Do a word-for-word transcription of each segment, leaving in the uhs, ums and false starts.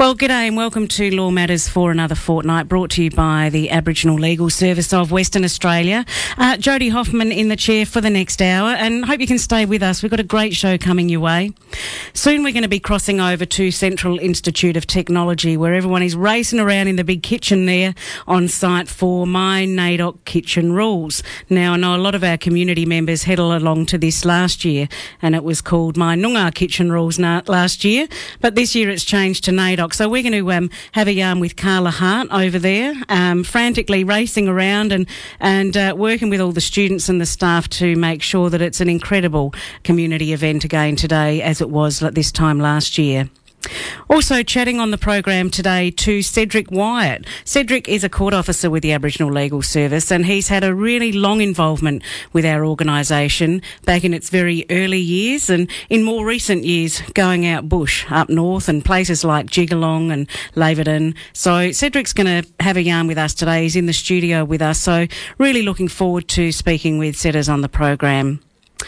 Well, g'day and welcome to Law Matters for another fortnight, brought to you by the Aboriginal Legal Service of Western Australia. Uh, Jodie Hoffman in the chair for the next hour, and hope you can stay with us. We've got a great show coming your way. Soon we're going to be crossing over to Central Institute of Technology, where everyone is racing around in the big kitchen there on site for My NAIDOC Kitchen Rules. Now, I know a lot of our community members headed along to this last year, and it was called My Noongar Kitchen Rules na- last year, but this year it's changed to NAIDOC. So we're going to um, have a yarn with Carla Hart over there, um, frantically racing around and, and uh, working with all the students and the staff to make sure that it's an incredible community event again today, as it was this time last year. Also chatting on the program today to Cedric Wyatt. Cedric is a court officer with the Aboriginal Legal Service, and he's had a really long involvement with our organisation back in its very early years, and in more recent years going out bush up north and places like Jigalong and Laverton. So Cedric's going to have a yarn with us today. He's in the studio with us, so really looking forward to speaking with Cedders on the program.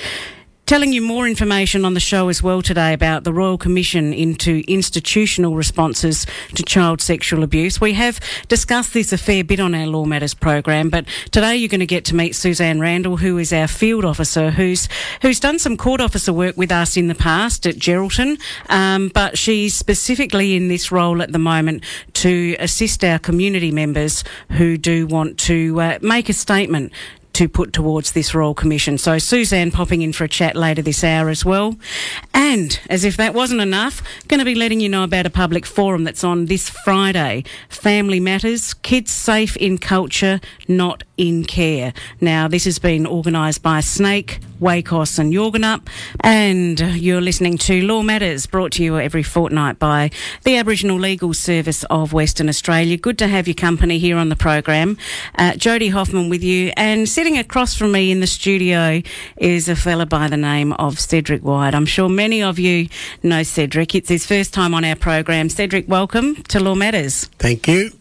Telling you more information on the show as well today about the Royal Commission into institutional responses to child sexual abuse. We have discussed this a fair bit on our Law Matters program, but today you're going to get to meet Suzanne Randall, who is our field officer, who's who's done some court officer work with us in the past at Geraldton, um, but she's specifically in this role at the moment to assist our community members who do want to uh, make a statement to put towards this Royal Commission. So Suzanne popping in for a chat later this hour as well. And as if that wasn't enough, going to be letting you know about a public forum that's on this Friday. Family Matters, Kids Safe in Culture, Not in Care. Now, this has been organised by Snake, Wacos and Yorganup, and you're listening to Law Matters, brought to you every fortnight by the Aboriginal Legal Service of Western Australia. Good to have your company here on the program. Uh, Jodie Hoffman with you, and sitting across from me in the studio is a fella by the name of Cedric Wyatt. I'm sure many of you know Cedric. It's his first time on our program. Cedric, welcome to Law Matters. Thank you.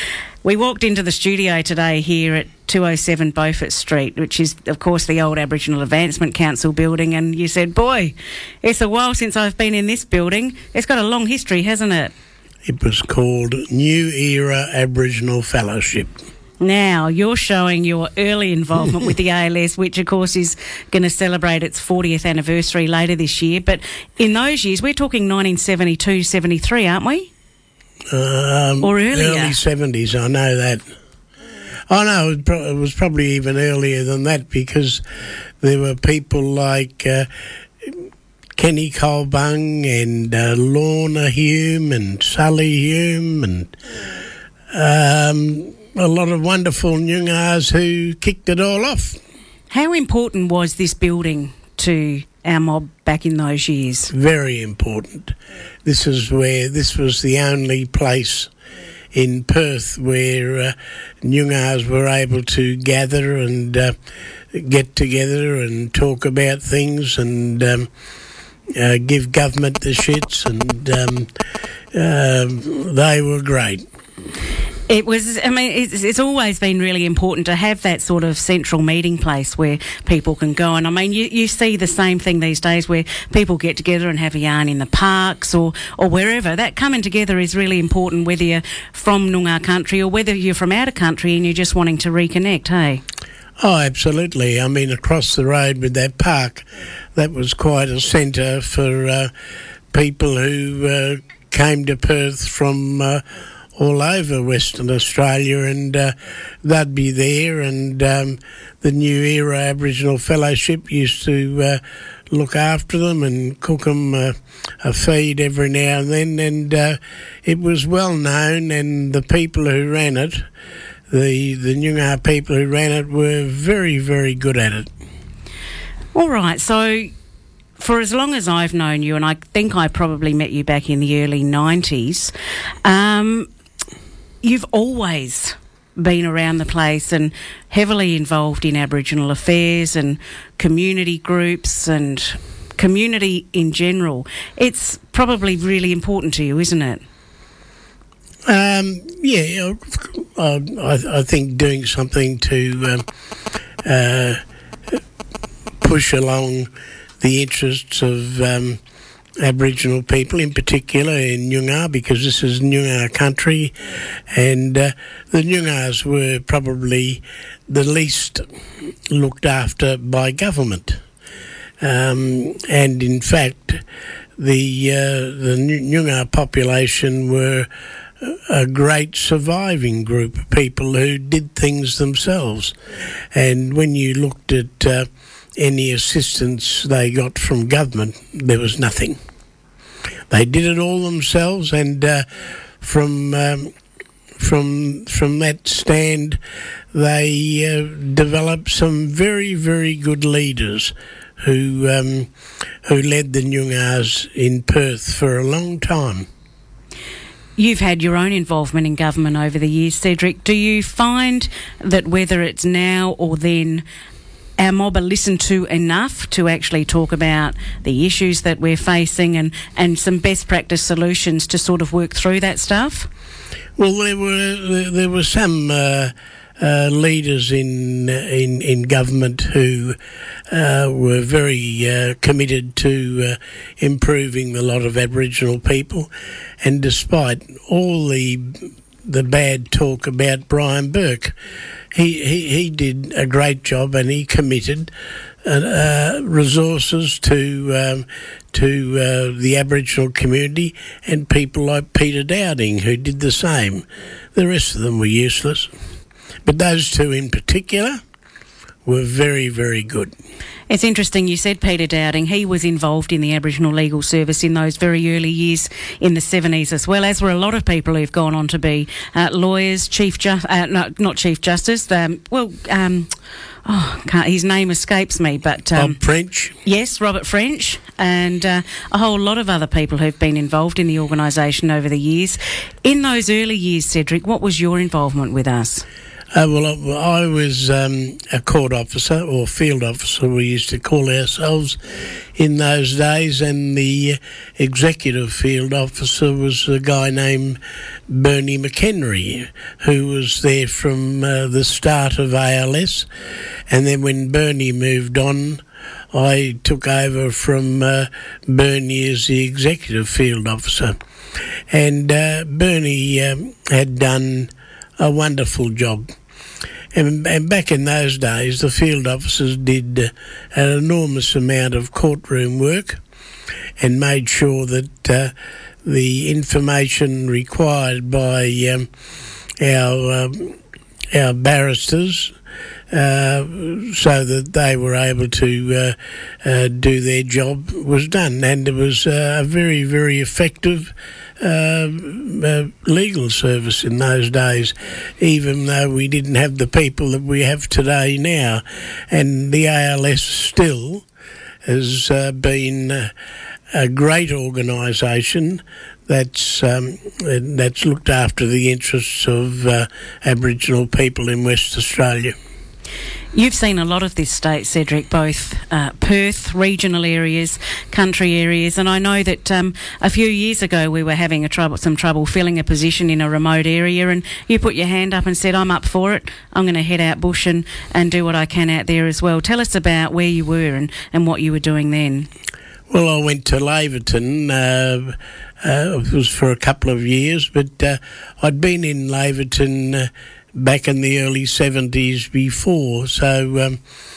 We walked into the studio today here at two oh seven Beaufort Street, which is, of course, the old Aboriginal Advancement Council building, and you said, boy, it's a while since I've been in this building. It's got a long history, hasn't it? It was called New Era Aboriginal Fellowship. Now, you're showing your early involvement with the A L S, which, of course, is going to celebrate its fortieth anniversary later this year. But in those years, we're talking nineteen seventy-two, seventy-three, aren't we? Um, or earlier? Early seventies, I know that. I know it was, pro- it was probably even earlier than that, because there were people like uh, Kenny Colbung and uh, Lorna Hume and Sully Hume and um, a lot of wonderful Noongars who kicked it all off. How important was this building to our mob back in those years? Very important. This is where this was the only place in Perth where uh, Noongars were able to gather and uh, get together and talk about things and um, uh, give government the shits, and um, uh, they were great. It was, I mean, it's, it's always been really important to have that sort of central meeting place where people can go. And I mean, you, you see the same thing these days where people get together and have a yarn in the parks or, or wherever. That coming together is really important, whether you're from Noongar country or whether you're from out of country and you're just wanting to reconnect, hey? Oh, absolutely. I mean, across the road with that park, that was quite a centre for uh, people who uh, came to Perth from Uh, all over Western Australia, and uh, they'd be there, and um, the New Era Aboriginal Fellowship used to uh, look after them and cook them uh, a feed every now and then, and uh, it was well known, and the people who ran it, the, the Noongar people who ran it, were very, very good at it. All right, so for as long as I've known you, and I think I probably met you back in the early nineties, um, you've always been around the place and heavily involved in Aboriginal affairs and community groups and community in general. It's probably really important to you, isn't it? Um, yeah, I, I think doing something to um, uh, push along the interests of um, Aboriginal people, in particular in Noongar, because this is Noongar country, and uh, the Noongars were probably the least looked after by government. Um, and in fact, the uh, the Noongar population were a great surviving group of people who did things themselves. And when you looked at uh, any assistance they got from government, there was nothing. They did it all themselves, and uh, from um, from from that stand, they uh, developed some very, very good leaders who um, who led the Noongars in Perth for a long time. You've had your own involvement in government over the years, Cedric. Do you find that whether it's now or then, our mob are listened to enough to actually talk about the issues that we're facing and, and some best practice solutions to sort of work through that stuff? Well, there were there were some uh, uh, leaders in in in government who uh, were very uh, committed to uh, improving the lot of Aboriginal people, and despite all the the bad talk about Brian Burke, he he, he did a great job, and he committed uh, uh, resources to um, to uh, the Aboriginal community, and people like Peter Dowding who did the same. The rest of them were useless, but those two in particular were very, very good. It's interesting you said Peter Dowding. He was involved in the Aboriginal Legal Service in those very early years in the seventies, as well as were a lot of people who've gone on to be uh, lawyers, Chief Ju- uh, no, not Chief Justice, um, well, um, oh, can't, his name escapes me, but... Um, Bob French. Yes, Robert French, and uh, a whole lot of other people who've been involved in the organisation over the years. In those early years, Cedric, what was your involvement with us? Uh, well, I, I was um, a court officer, or field officer, we used to call ourselves in those days, and the executive field officer was a guy named Bernie McHenry, who was there from uh, the start of A L S, and then when Bernie moved on, I took over from uh, Bernie as the executive field officer. And uh, Bernie um, had done a wonderful job. And, and back in those days, the field officers did uh, an enormous amount of courtroom work and made sure that uh, the information required by um, our um, our barristers, uh, so that they were able to uh, uh, do their job, was done. And it was uh, a very, very effective Uh, uh, legal service in those days, even though we didn't have the people that we have today now. And the A L S still has uh, been uh, a great organisation that's um, that's looked after the interests of uh, Aboriginal people in West Australia. You've seen a lot of this state, Cedric, both uh, Perth, regional areas, country areas, and I know that um, a few years ago we were having a trouble, some trouble filling a position in a remote area, and you put your hand up and said, I'm up for it, I'm going to head out bush and, and do what I can out there as well. Tell us about where you were and, and what you were doing then. Well, I went to Laverton. Uh, uh, it was for a couple of years, but uh, I'd been in Laverton uh, back in the early seventies before, so um,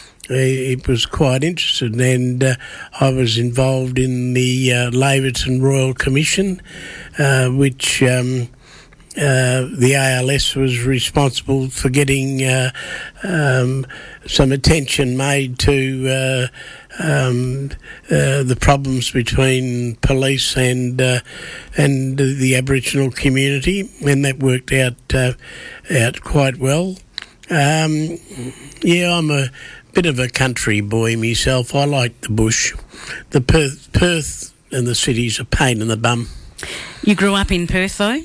it was quite interesting. And uh, I was involved in the uh, Laverton Royal Commission, uh, which um, uh, the A L S was responsible for getting uh, um, some attention made to uh, um, uh, the problems between police and uh, and the Aboriginal community, and that worked out uh, out quite well. Um, yeah, I'm a bit of a country boy myself. I like the bush. The Perth, Perth and the city's a pain in the bum. You grew up in Perth, though?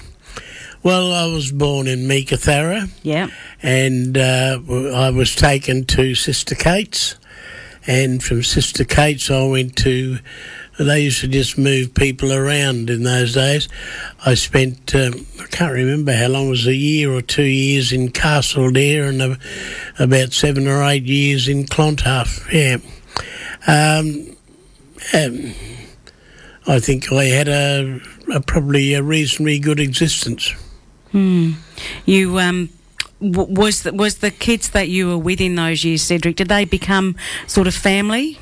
Well, I was born in Meekatharra. Yeah. And uh, I was taken to Sister Kate's. And from Sister Kate's, I went to... They used to just move people around in those days. I spent, um, I can't remember how long, it was a year or two years in Castledare and uh, about seven or eight years in Clontarf, yeah. Um, um, I think I had a, a probably a reasonably good existence. Hmm. You um, w- was the, was the kids that you were with in those years, Cedric? Did they become sort of family?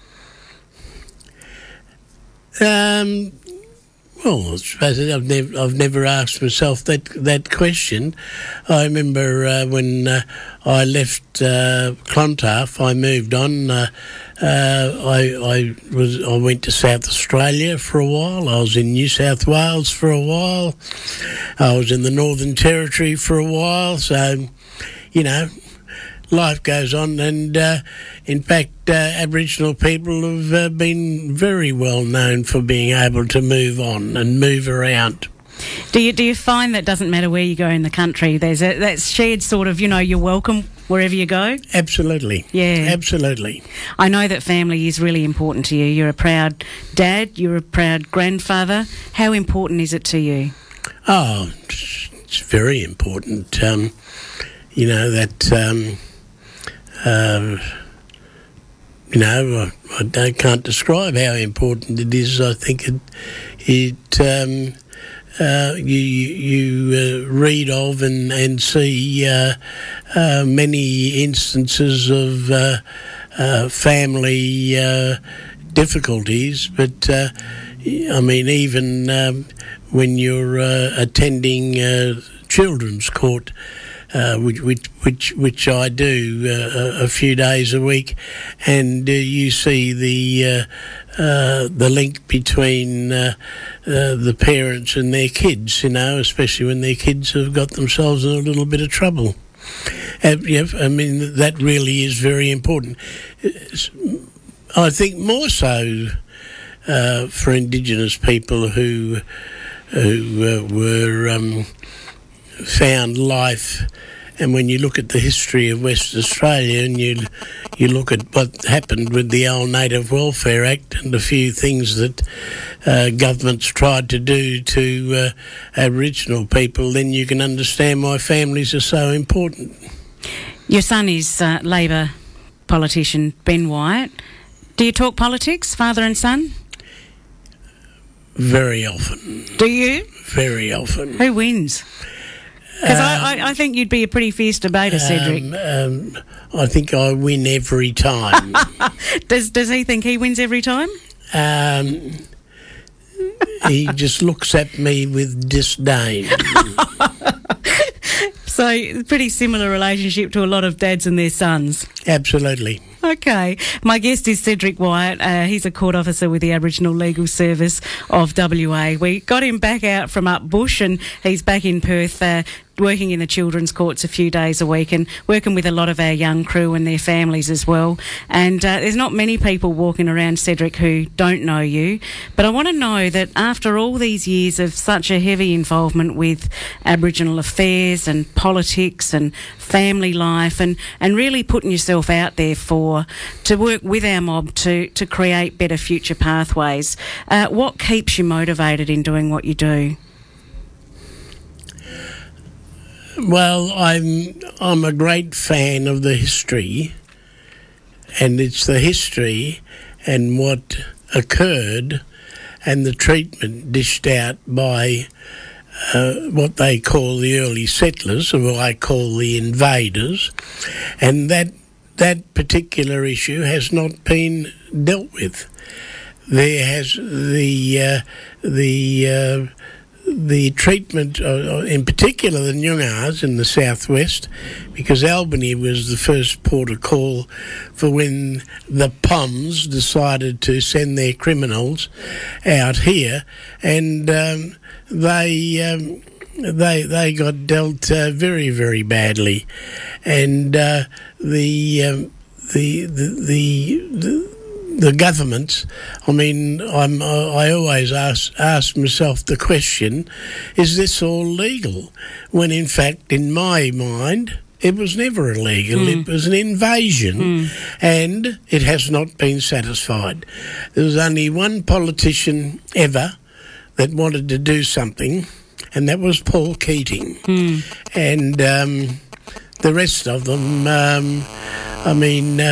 Um. Well, I suppose I've never, I've never asked myself that that question. I remember uh, when uh, I left uh, Clontarf, I moved on. Uh, uh, I, I was I went to South Australia for a while. I was in New South Wales for a while. I was in the Northern Territory for a while. So, you know, life goes on, and uh, in fact, uh, Aboriginal people have uh, been very well known for being able to move on and move around. Do you do you find that doesn't matter where you go in the country, there's a, that shared sort of, you know, you're welcome wherever you go? Absolutely. Yeah. Absolutely. I know that family is really important to you. You're a proud dad, you're a proud grandfather. How important is it to you? Oh, it's, it's very important. Um, you know, that... Um, Uh, you know, I, I don't, can't describe how important it is. I think it, it um, uh, you you uh, read of and and see uh, uh, many instances of uh, uh, family uh, difficulties, but uh, I mean, even um, when you're uh, attending uh, children's court. Uh, which, which which which I do uh, a few days a week, and uh, you see the uh, uh, the link between uh, uh, the parents and their kids, you know, especially when their kids have got themselves in a little bit of trouble. Uh, yeah, I mean, that really is very important. I think more so uh, for Indigenous people who who uh, were. Um, found life, and when you look at the history of Western Australia and you you look at what happened with the old Native Welfare Act and a few things that uh, governments tried to do to uh, Aboriginal people, then you can understand why families are so important. Your son is uh, Labor politician Ben Wyatt. Do you talk politics, father and son? Very often. Do you? Very often. Who wins? Because um, I, I think you'd be a pretty fierce debater, Cedric. Um, um, I think I win every time. does Does he think he wins every time? Um, he just looks at me with disdain. So, pretty similar relationship to a lot of dads and their sons. Absolutely. Okay. My guest is Cedric Wyatt. Uh, he's a court officer with the Aboriginal Legal Service of W A. We got him back out from up bush, and he's back in Perth uh, working in the children's courts a few days a week and working with a lot of our young crew and their families as well. And uh, there's not many people walking around, Cedric, who don't know you. But I want to know that after all these years of such a heavy involvement with Aboriginal affairs and politics and family life and, and really putting yourself out there for to work with our mob to, to create better future pathways, uh, what keeps you motivated in doing what you do? Well, I'm I'm a great fan of the history, and it's the history and what occurred and the treatment dished out by uh, what they call the early settlers, or what I call the invaders, and that that particular issue has not been dealt with. There has the uh, the uh, the treatment, uh, in particular the Nyungars in the southwest, because Albany was the first port of call for when the P O Ms decided to send their criminals out here, and um, they um, they they got dealt uh, very very badly, and uh, the, um, the the the the. The governments, I mean, I'm, I always ask, ask myself the question, is this all legal? When in fact, in my mind, it was never illegal. Mm. It was an invasion, mm. and it has not been satisfied. There was only one politician ever that wanted to do something, and that was Paul Keating. Mm. And um, the rest of them, um, I mean... Uh,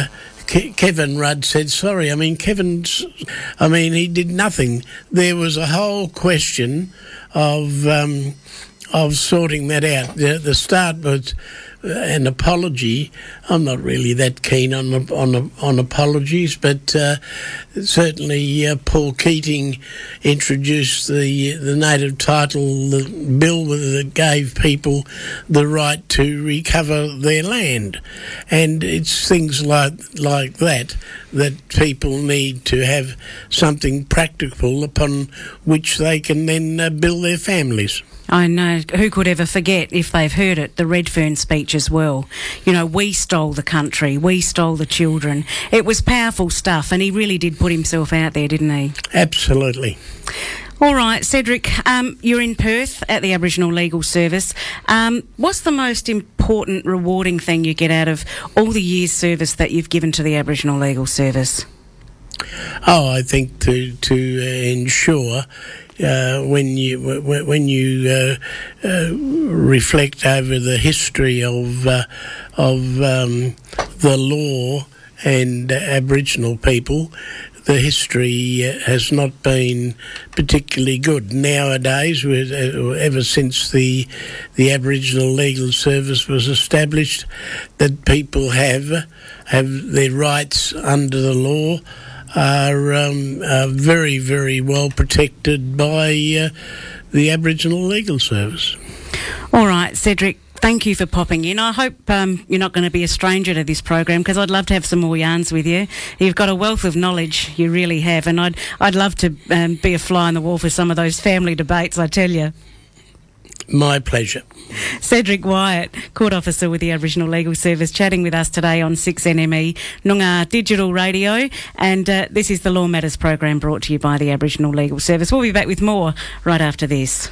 Ke- Kevin Rudd said sorry. I mean, Kevin's, I mean, he did nothing. There was a whole question of um, of sorting that out. The, the start was an apology. I'm not really that keen on on on apologies, but uh, certainly uh, Paul Keating introduced the the native title the bill that gave people the right to recover their land, and it's things like like that that people need to have something practical upon which they can then uh, build their families. I know. Who could ever forget, if they've heard it, the Redfern speech as well. You know, we stole the country, we stole the children. It was powerful stuff, and he really did put himself out there, didn't he? Absolutely. All right, Cedric, um, you're in Perth at the Aboriginal Legal Service. Um, what's the most important, rewarding thing you get out of all the years' service that you've given to the Aboriginal Legal Service? Oh, I think to to uh, ensure uh, when you when you uh, uh, reflect over the history of uh, of um, the law and uh, Aboriginal people, the history uh, has not been particularly good nowadays. With, uh, ever since the the Aboriginal Legal Service was established, that people have have their rights under the law. Are, um, are very, very well protected by uh, the Aboriginal Legal Service. All right, Cedric, thank you for popping in. I hope um, you're not going to be a stranger to this program, because I'd love to have some more yarns with you. You've got a wealth of knowledge, you really have, and I'd I'd love to um, be a fly on the wall for some of those family debates, I tell you. My pleasure. Cedric Wyatt, Court Officer with the Aboriginal Legal Service, chatting with us today on six N M E Noongar Digital Radio, and uh, this is the Law Matters program brought to you by the Aboriginal Legal Service. We'll be back with more right after this.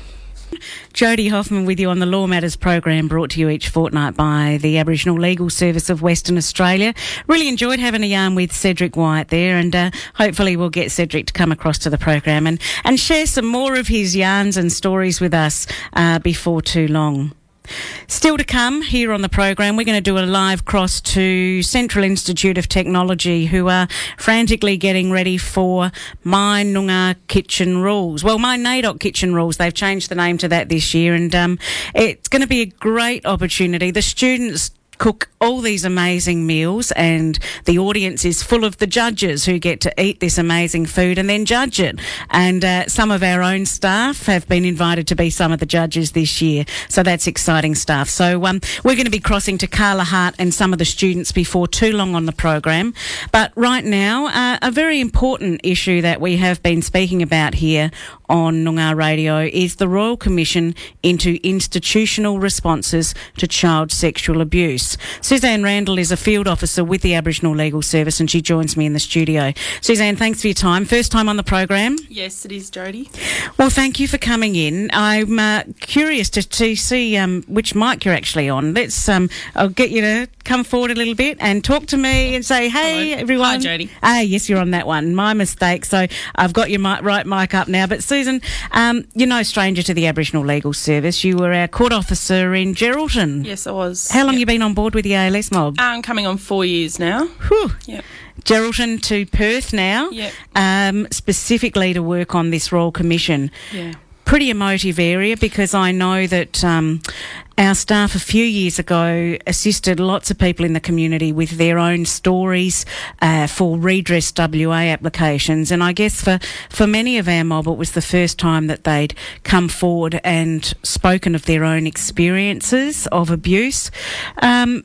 Jody Hoffman with you on the Law Matters program, brought to you each fortnight by the Aboriginal Legal Service of Western Australia. Really enjoyed having a yarn with Cedric Wyatt there, and uh, hopefully we'll get Cedric to come across to the program and, and share some more of his yarns and stories with us uh, before too long. Still to come here on the program, we're going to do a live cross to Central Institute of Technology, who are frantically getting ready for My Noongar Kitchen Rules. Well, My NAIDOC Kitchen Rules, they've changed the name to that this year, and um, it's going to be a great opportunity. The students cook all these amazing meals, and the audience is full of the judges who get to eat this amazing food and then judge it. And uh, some of our own staff have been invited to be some of the judges this year, so that's exciting stuff. So um, we're going to be crossing to Carla Hart and some of the students before too long on the program. But right now, uh, a very important issue that we have been speaking about here on Noongar Radio is the Royal Commission into Institutional Responses to Child Sexual Abuse. Suzanne Randall is a field officer with the Aboriginal Legal Service, and she joins me in the studio. Suzanne, thanks for your time. First time on the program? Yes, it is, Jody. Well, thank you for coming in. I'm uh, curious to, to see um, which mic you're actually on. Let's. Um, I'll get you to come forward a little bit and talk to me and say, hey, Hello. everyone. Hi, Jody. Ah, yes, you're on that one. My mistake. So I've got your mic, right mic up now. But Susan, um, you're no stranger to the Aboriginal Legal Service. You were our court officer in Geraldton. Yes, I was. How long yep. you been on board with the A L S mob? I'm coming on four years now. Whew. Yep. Geraldton to Perth now, Yep. um, specifically to work on this Royal Commission. Yeah. Pretty emotive area, because I know that um, our staff a few years ago assisted lots of people in the community with their own stories uh, for Redress W A applications, and I guess for, for many of our mob it was the first time that they'd come forward and spoken of their own experiences of abuse. Um,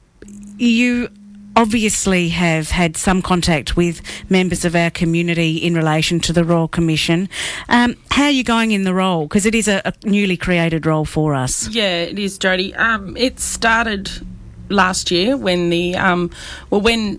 you obviously have had some contact with members of our community in relation to the Royal Commission. Um, how are you going in the role? Because it is a, a newly created role for us. Yeah, it is, Jody. Um, it started last year when the um, well when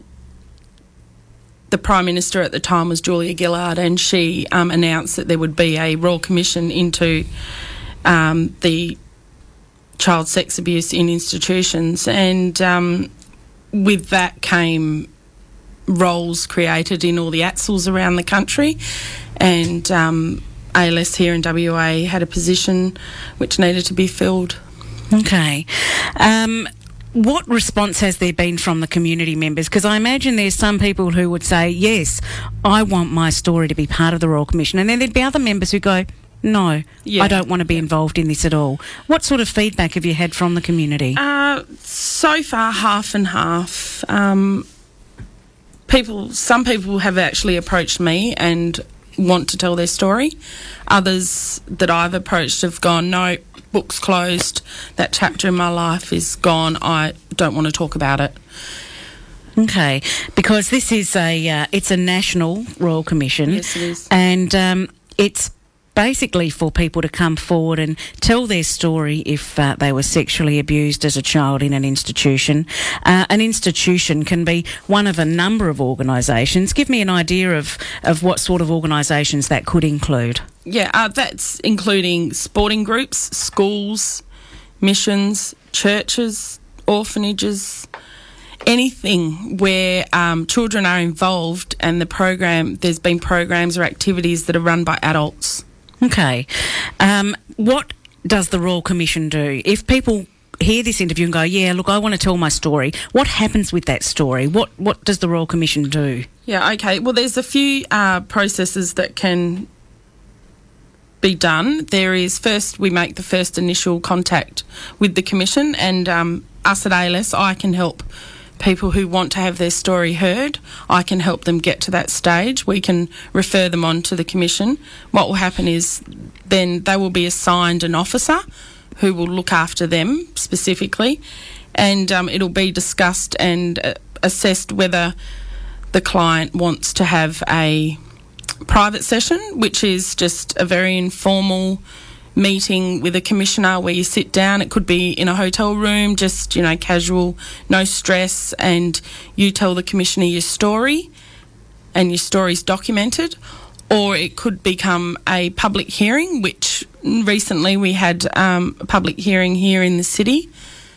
the Prime Minister at the time was Julia Gillard, and she um, announced that there would be a Royal Commission into um, the child sex abuse in institutions, and um, with that came roles created in all the A T S Ls around the country, and um, A L S here in W A had a position which needed to be filled. Okay. Um, what response has there been from the community members? Because I imagine there's some people who would say, yes, I want my story to be part of the Royal Commission, and then there'd be other members who go, no, yeah. I don't want to be involved in this at all. What sort of feedback have you had from the community? Uh, so far, half and half. Um, people, some people have actually approached me and want to tell their story. Others that I've approached have gone, no, book's closed, that chapter in my life is gone, I don't want to talk about it. Okay, because this is a uh, it's a national Royal Commission. Yes, it is. And um, it's basically for people to come forward and tell their story if uh, they were sexually abused as a child in an institution. Uh, an institution can be one of a number of organisations. Give me an idea of, of what sort of organisations that could include. Yeah, uh, that's including sporting groups, schools, missions, churches, orphanages, anything where um, children are involved and the program, there's been programs or activities that are run by adults. Okay. Um, what does the Royal Commission do? If people hear this interview and go, yeah, look, I want to tell my story, what happens with that story? What what does the Royal Commission do? Yeah, okay. Well, there's a few uh, processes that can be done. There is, first, we make the first initial contact with the Commission, and um, us at A L S, I can help people who want to have their story heard. I can help them get to that stage. We can refer them on to the Commission. What will happen is then they will be assigned an officer who will look after them specifically, and um, it'll be discussed and uh, assessed whether the client wants to have a private session, which is just a very informal meeting with a commissioner where you sit down. It could be in a hotel room, just, you know, casual, no stress, and you tell the commissioner your story and your story's documented. Or it could become a public hearing, which recently we had um, a public hearing here in the city,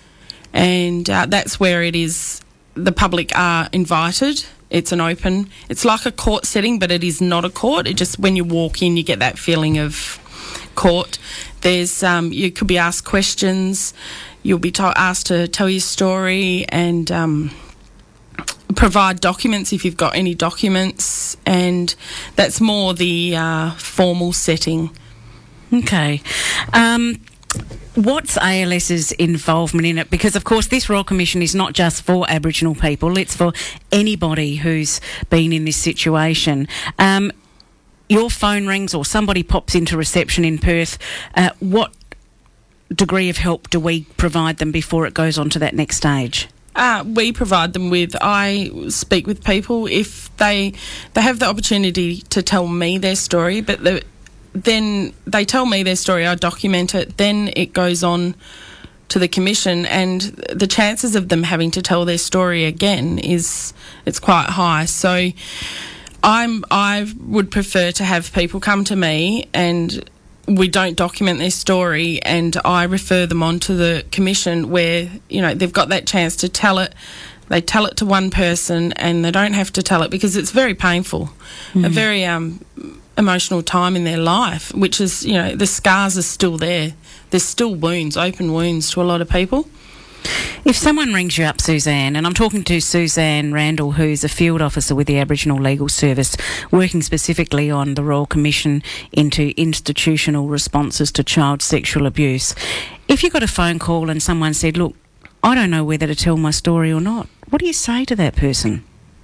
and uh, that's where it is, the public are invited. It's an open, it's like a court setting, but it is not a court. It just, when you walk in, you get that feeling of court. There's um, you could be asked questions, you'll be to- asked to tell your story, and um, provide documents if you've got any documents, and that's more the uh, formal setting. Okay. Um, what's ALS's involvement in it? Because, of course, this Royal Commission is not just for Aboriginal people, it's for anybody who's been in this situation. Um, your phone rings or somebody pops into reception in Perth, uh, what degree of help do we provide them before it goes on to that next stage? Uh, we provide them with, I speak with people if they they have the opportunity to tell me their story, but the, then they tell me their story, I document it, then it goes on to the Commission, and the chances of them having to tell their story again is, it's quite high. So I'm I would prefer to have people come to me and we don't document their story, and I refer them on to the Commission where, you know, they've got that chance to tell it. They tell it to one person and they don't have to tell it, because it's very painful, mm. a very um, emotional time in their life, which is, you know, the scars are still there. There's still wounds, open wounds to a lot of people. If someone rings you up, Suzanne, and I'm talking to Suzanne Randall, who's a field officer with the Aboriginal Legal Service, working specifically on the Royal Commission into institutional responses to child sexual abuse. If you got a phone call and someone said, look, I don't know whether to tell my story or not, what do you say to that person?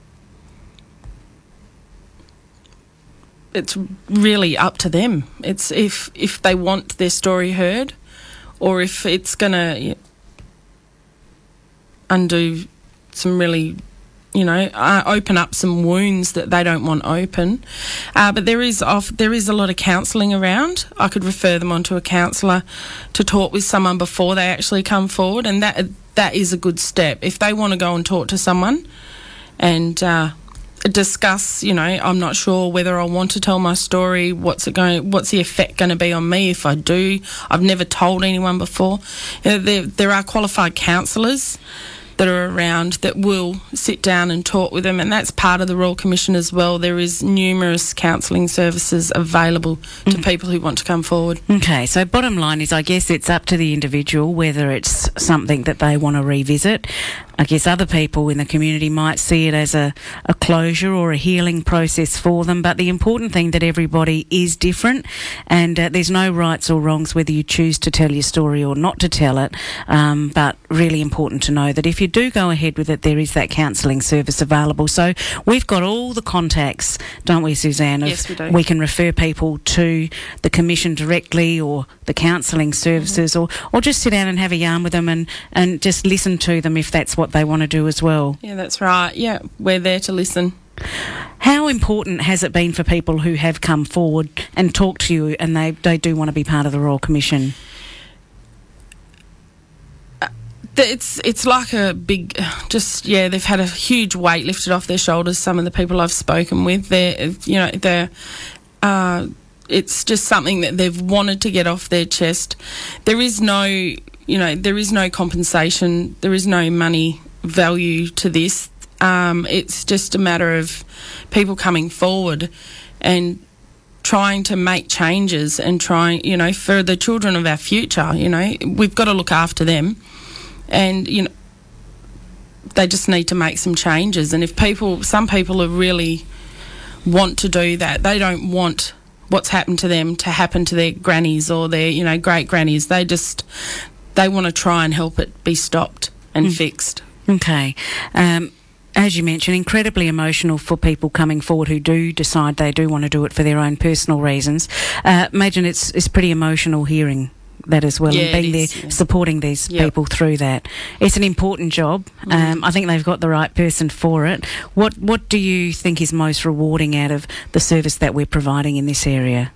It's really up to them. It's if if they want their story heard, or if it's going to undo some really, you know, uh, open up some wounds that they don't want open. Uh, but there is off, there is a lot of counselling around. I could refer them on to a counsellor to talk with someone before they actually come forward, and that that is a good step. If they want to go and talk to someone and uh, discuss, you know, I'm not sure whether I want to tell my story, what's it going, what's the effect going to be on me if I do. I've never told anyone before. You know, there, there are qualified counsellors that are around that will sit down and talk with them, and that's part of the Royal Commission as well. There is numerous counselling services available to mm. people who want to come forward. Okay, so bottom line is, I guess it's up to the individual whether it's something that they want to revisit. I guess other people in the community might see it as a, a closure or a healing process for them, but the important thing that everybody is different, and uh, there's no rights or wrongs whether you choose to tell your story or not to tell it, um, but really important to know that if you do go ahead with it, there is that counselling service available. So we've got all the contacts, don't we, Suzanne? Of, yes, we do. We can refer people to the Commission directly or the counselling services, mm-hmm. or, or just sit down and have a yarn with them and, and just listen to them if that's what they want to do as well. Yeah, that's right. Yeah, we're there to listen. How important has it been for people who have come forward and talked to you and they, they do want to be part of the Royal Commission? It's it's like a big, just yeah. They've had a huge weight lifted off their shoulders. Some of the people I've spoken with, they're you know they're. Uh, it's just something that they've wanted to get off their chest. There is no, you know, there is no compensation. There is no money value to this. Um, it's just a matter of people coming forward and trying to make changes and trying, you know, for the children of our future. You know, we've got to look after them. And, you know, they just need to make some changes. And if people, some people are really want to do that, they don't want what's happened to them to happen to their grannies or their, you know, great grannies. They just, they want to try and help it be stopped and mm. fixed. Okay. Um, as you mentioned, incredibly emotional for people coming forward who do decide they do want to do it for their own personal reasons. Uh, imagine it's it's pretty emotional hearing that as well, yeah, and being is, there yeah. supporting these yep. people through that. It's an important job. Mm. Um, I think they've got the right person for it. What What do you think is most rewarding out of the service that we're providing in this area?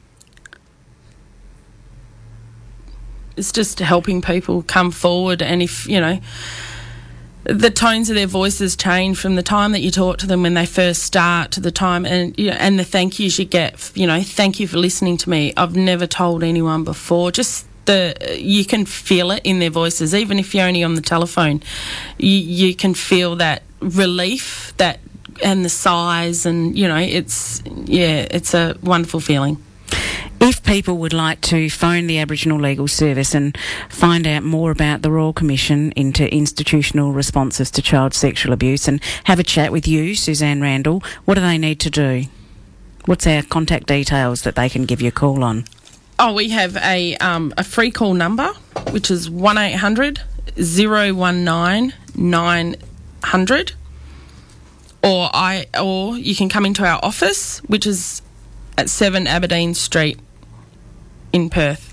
It's just helping people come forward, and if, you know, the tones of their voices change from the time that you talk to them when they first start to the time, and you know, and the thank yous you get, you know, thank you for listening to me. I've never told anyone before. Just the, you can feel it in their voices, even if you're only on the telephone. You, you can feel that relief, that, and the sighs, and you know, it's yeah, it's a wonderful feeling. If people would like to phone the Aboriginal Legal Service and find out more about the Royal Commission into institutional responses to child sexual abuse and have a chat with you, Suzanne Randall, what do they need to do? What's our contact details that they can give you a call on? Oh, we have a um, a free call number, which is one eight hundred, zero one nine, nine hundred, or I or you can come into our office, which is at seven Aberdeen Street in Perth.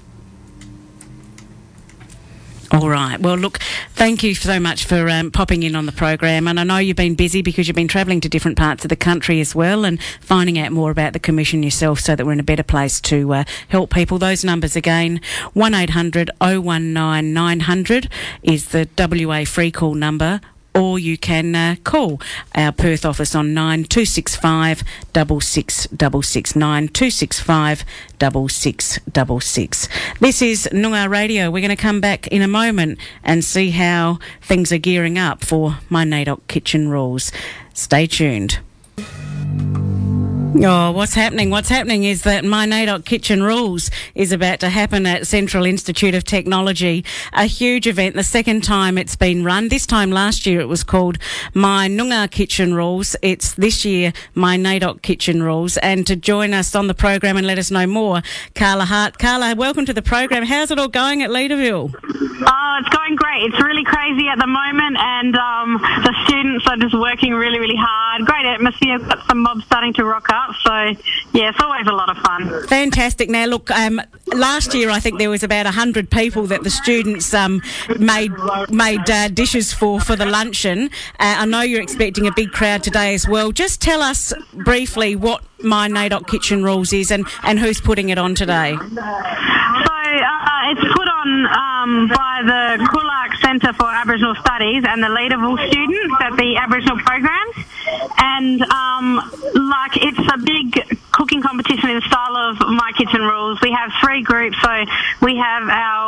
All right. Well, look, thank you so much for um, popping in on the program. And I know you've been busy because you've been travelling to different parts of the country as well and finding out more about the Commission yourself so that we're in a better place to uh, help people. Those numbers again, one eight hundred, oh one nine, nine hundred is the W A free call number. Or you can uh, call our Perth office on nine two six five, six six six six, nine two six five, six six six six. This is Noongar Radio. We're going to come back in a moment and see how things are gearing up for My NAIDOC Kitchen Rules. Stay tuned. Oh, what's happening? What's happening is that My NAIDOC Kitchen Rules is about to happen at Central Institute of Technology. A huge event, the second time it's been run. This time last year it was called My Noongar Kitchen Rules. It's this year My NAIDOC Kitchen Rules. And to join us on the program and let us know more, Carla Hart. Carla, welcome to the program. How's it all going at Leederville? Oh, it's going great. It's really crazy at the moment, and um, the students are just working really, really hard. Great atmosphere. Got some mobs starting to rock up. So, yeah, it's always a lot of fun. Fantastic. Now, look, um, last year I think there was about one hundred people that the students um, made made uh, dishes for for the luncheon. Uh, I know you're expecting a big crowd today as well. Just tell us briefly what My NAIDOC Kitchen Rules is and, and who's putting it on today. So, uh, it's put on um, by the Kulak Centre for Aboriginal Studies and the Leederville students at the Aboriginal programs. And, um, like, it's a big cooking competition in the style of My Kitchen Rules. We have three groups. So we have our solid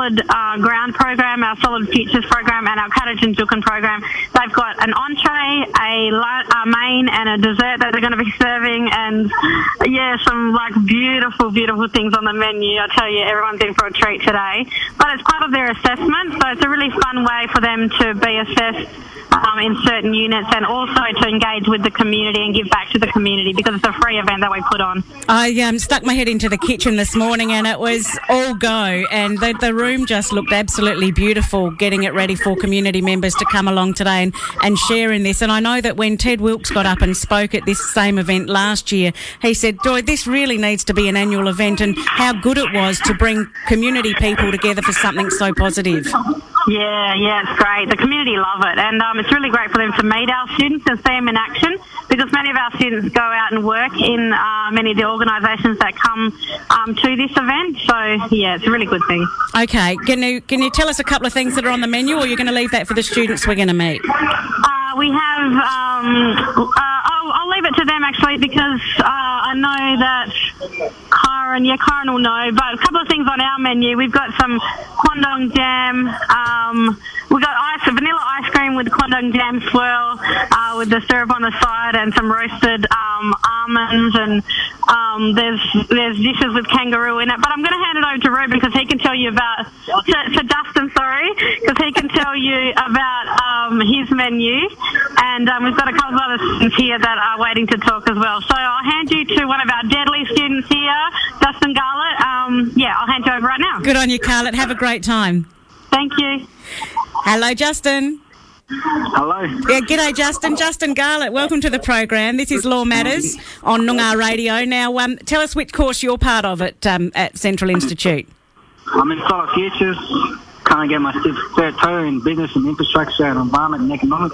Solid uh, Ground program, our Solid Futures program, and our Cottage and Jukin program. They've got an entree, a, a main, and a dessert that they're going to be serving, and yeah, some like beautiful, beautiful things on the menu. I tell you, everyone's in for a treat today. But it's part of their assessment, so it's a really fun way for them to be assessed Um, in certain units, and also to engage with the community and give back to the community, because it's a free event that we put on. I um, stuck my head into the kitchen this morning and it was all go, and the, the room just looked absolutely beautiful, getting it ready for community members to come along today and, and share in this. And I know that when Ted Wilkes got up and spoke at this same event last year, he said, Joy, this really needs to be an annual event, and how good it was to bring community people together for something so positive. Yeah, yeah, it's great. The community love it, and um, it's really great for them to meet our students and see them in action, because many of our students go out and work in uh, many of the organisations that come um, to this event. So, yeah, it's a really good thing. Okay, can you, can you tell us a couple of things that are on the menu, or you're going to leave that for the students we're going to meet? Uh, we have, um, uh, I'll, I'll leave it to them actually, because uh, I know that Kyron, yeah, Kyron will know, but a couple of things on our menu. We've got some Quandong jam, um, we've got ice, vanilla ice cream with Quandong jam swirl, uh, with the syrup on the side, and some roasted um, almonds, and um, there's there's dishes with kangaroo in it. But I'm going to hand it over to Ruben, because he can tell you about, to, to Dustin, sorry, because he can tell you about um, his menu, and um, we've got a couple of other students here that are waiting to talk as well. So I'll hand you to one of our deadly students here, Dustin Garlett. Um, yeah, I'll hand you over right now. Good on you, Carlett. Have a great time. Thank you. Hello, Justin. Hello. Yeah, g'day, Justin. Justin Garlett, welcome to the program. This is Law Matters on Noongar Radio. Now, um, tell us which course you're part of at um, at Central Institute. I'm in Solid Futures. Kind of get my cert two in business and infrastructure and environment and economics.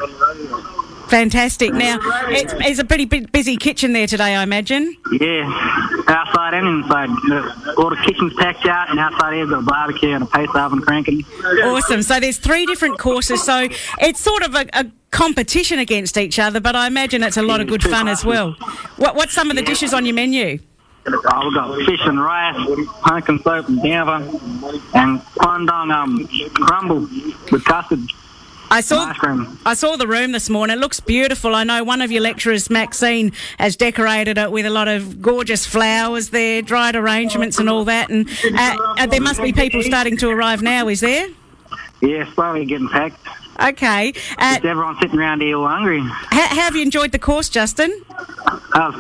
Fantastic. Now, it's, it's a pretty bu- busy kitchen there today, I imagine. Yeah, outside and inside. The, all the kitchen's packed out, and outside here's got a barbecue and a paste oven cranking. Awesome. So there's three different courses, so it's sort of a, a competition against each other, but I imagine it's a lot of good fun as well. What, what's some of the dishes on your menu? Oh, we've got fish and rice, pumpkin soup and damper, and Quandong um, crumble with custard. I saw I saw the room this morning. It looks beautiful. I know one of your lecturers, Maxine, has decorated it with a lot of gorgeous flowers there, dried arrangements and all that. And uh, there must be people starting to arrive now, is there? Yeah, slowly getting packed. Okay. Uh, Just everyone sitting around here all hungry. How, how have you enjoyed the course, Justin? That was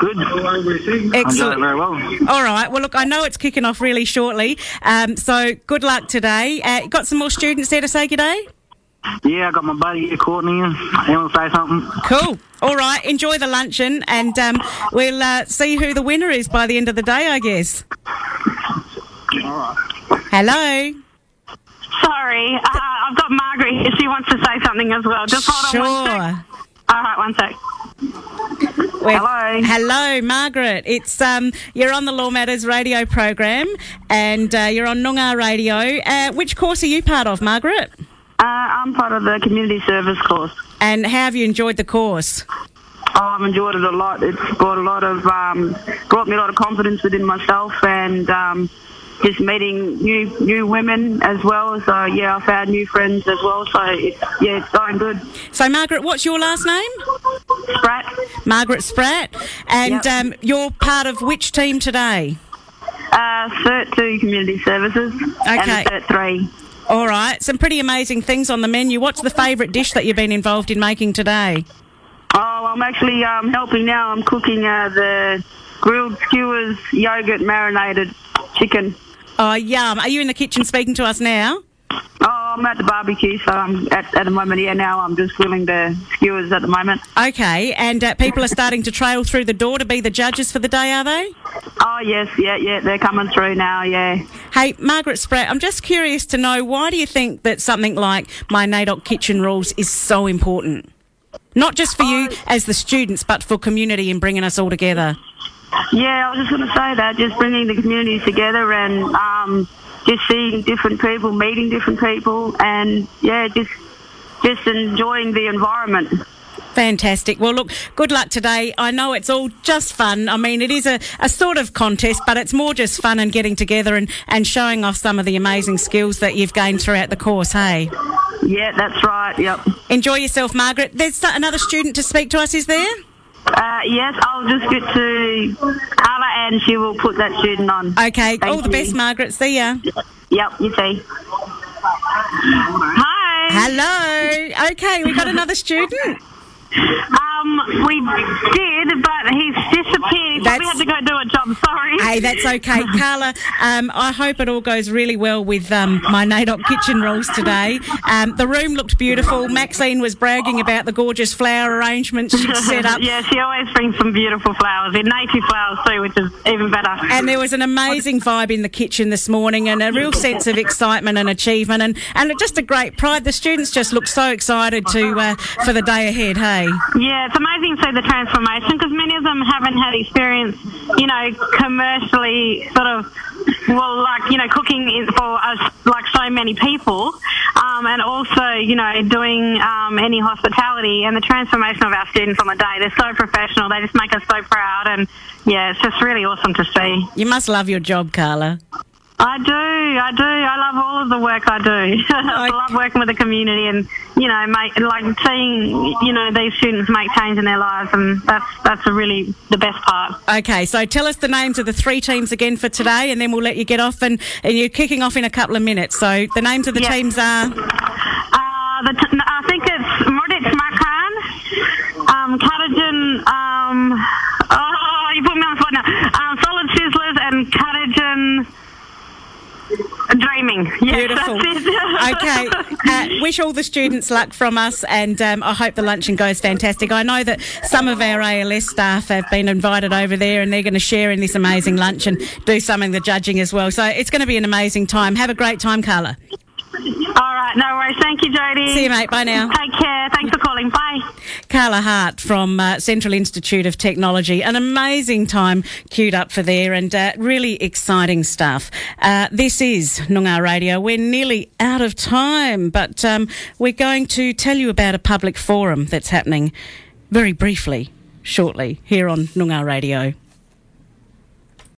good. Excellent. Enjoyed it very well. All right. Well, look, I know it's kicking off really shortly, um, so good luck today. Uh, got some more students there to say good day? Yeah, I got my buddy here, Courtney. He wants to say something. Cool. All right. Enjoy the luncheon, and um, we'll uh, see who the winner is by the end of the day, I guess. All right. Hello. Sorry, uh, I've got Margaret here. She wants to say something as well. Just hold sure. on one sec. All right, one sec. We're, hello. Hello, Margaret. It's um, you're on the Law Matters radio program, and uh, you're on Noongar Radio. Uh, which course are you part of, Margaret? Uh, I'm part of the community service course. And how have you enjoyed the course? Oh, I've enjoyed it a lot. It's brought a lot of, um, brought me a lot of confidence within myself, and um, just meeting new new women as well. So yeah, I've had new friends as well. So it's, yeah, it's going good. So Margaret, what's your last name? Spratt. Margaret Spratt. And Yep. um, you're part of which team today? Uh, Cert two Community Services. Okay. And Cert three. All right. Some pretty amazing things on the menu. What's the favourite dish that you've been involved in making today? Oh, I'm actually um, helping now. I'm cooking uh, the grilled skewers, yogurt marinated chicken. Oh, yum. Are you in the kitchen speaking to us now? Oh, I'm at the barbecue, so I'm at, at the moment, yeah, now I'm just grilling the skewers at the moment. Okay, and uh, people are starting to trail through the door to be the judges for the day, are they? Oh, yes, yeah, yeah, they're coming through now, yeah. Hey, Margaret Spratt, I'm just curious to know, why do you think that something like My NAIDOC Kitchen Rules is so important? Not just for you as the students, but for community and bringing us all together. Yeah, I was just going to say that, just bringing the communities together and um, just seeing different people, meeting different people, and, yeah, just just enjoying the environment. Fantastic. Well, look, good luck today. I know it's all just fun. I mean, it is a, a sort of contest, but it's more just fun and getting together and, and showing off some of the amazing skills that you've gained throughout the course, hey? Yeah, that's right, yep. Enjoy yourself, Margaret. There's another student to speak to us, is there? Uh, yes, I'll just get to Carla and she will put that student on. Okay, Thank all the you. best, Margaret. See ya. Yep, you too. Hi. Hello. Okay, we got another student. Um, we did, but he's disappeared. He probably That's- had to go do a job, sorry. Hey, that's okay. Carla, um, I hope it all goes really well with um, my NAIDOC kitchen rules today. Um, the room looked beautiful. Maxine was bragging about the gorgeous flower arrangements she'd set up. Yeah, she always brings some beautiful flowers, in native flowers too, which is even better. And there was an amazing vibe in the kitchen this morning and a real sense of excitement and achievement and, and just a great pride. The students just look so excited to uh, for the day ahead, hey? Yeah, it's amazing to see the transformation because many of them haven't had experience, you know, commercially sort of, well, like, you know, cooking in- for us, like so many people, um, and also, you know, doing um, any hospitality, and the transformation of our students on the day. They're so professional. They just make us so proud, and yeah, it's just really awesome to see. You must love your job, Carla. I do, I do. I love all of the work I do. I love working with the community and, you know, make, like seeing, you know, these students make change in their lives, and that's that's a really the best part. Okay, so tell us the names of the three teams again for today and then we'll let you get off and, and you're kicking off in a couple of minutes. So the names of the Yeah. teams are... Uh, the t- I think it's Murdic Markan, um, Cardigan, um, oh, you put me on the spot now, um, Solid Sizzlers and Cardigan... Dreaming. Yes, Beautiful. That's it. Okay. Uh, wish all the students luck from us and um, I hope the luncheon goes fantastic. I know that some of our A L S staff have been invited over there and they're going to share in this amazing lunch and do some of the judging as well. So it's going to be an amazing time. Have a great time, Carla. All right, no worries. Thank you, Jodie. See you, mate. Bye now. Take care. Thanks for calling. Bye. Carla Hart from uh, Central Institute of Technology. An amazing time queued up for there and uh, really exciting stuff. Uh, this is Noongar Radio. We're nearly out of time, but um, we're going to tell you about a public forum that's happening very briefly, shortly, here on Noongar Radio.